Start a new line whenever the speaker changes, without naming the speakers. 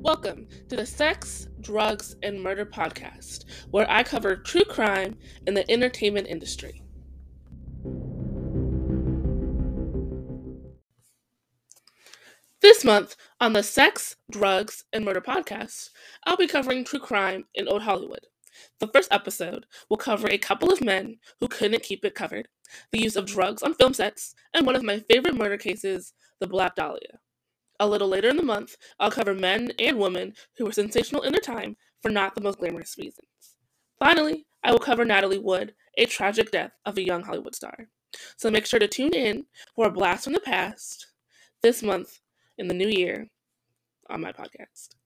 Welcome to the Sex, Drugs, and Murder podcast, where I cover true crime in the entertainment industry. This month on the Sex, Drugs, and Murder podcast, I'll be covering true crime in Old Hollywood. The first episode will cover a couple of men who couldn't keep it covered, the use of drugs on film sets, and one of my favorite murder cases, the Black Dahlia. A little later in the month, I'll cover men and women who were sensational in their time for not the most glamorous reasons. Finally, I will cover Natalie Wood, a tragic death of a young Hollywood star. So make sure to tune in for a blast from the past this month in the new year on my podcast.